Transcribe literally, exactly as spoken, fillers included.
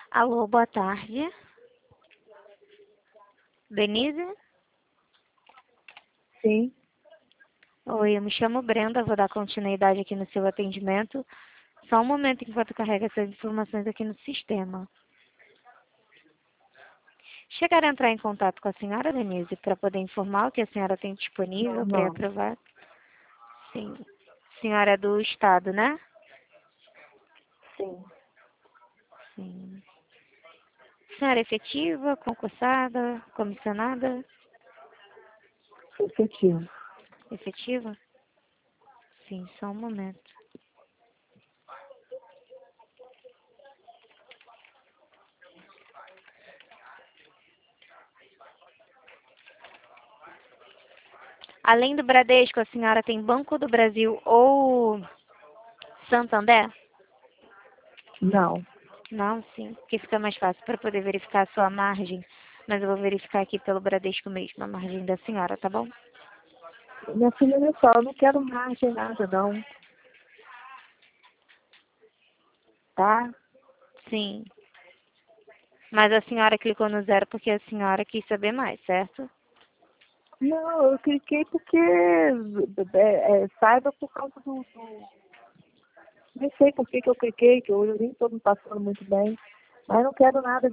Alô, boa tarde. Denise? Sim. Oi, eu me chamo Brenda, vou dar continuidade aqui no seu atendimento. Só um momento enquanto carrega essas informações aqui no sistema. Chegaram a entrar em contato com a senhora, Denise, para poder informar o que a senhora tem disponível Não, para ir não. aprovar? Sim. Senhora é do Estado, né? Sim. Sim. Senhora é efetiva, concursada, comissionada? Efetivo. Efetiva? Sim, só um momento. Além do Bradesco, a senhora tem Banco do Brasil ou Santander? Não. Não, sim, porque fica mais fácil para poder verificar a sua margem. Mas eu vou verificar aqui pelo Bradesco mesmo, a margem da senhora, tá bom? Minha filha, olha só, eu não quero margem nada, não. Tá? Sim. Mas a senhora clicou no zero porque a senhora quis saber mais, certo? Não, eu cliquei porque é, é, saiba por causa do, do... Nem sei por que, que eu cliquei, que hoje eu nem estou me passando muito bem. Mas não quero nada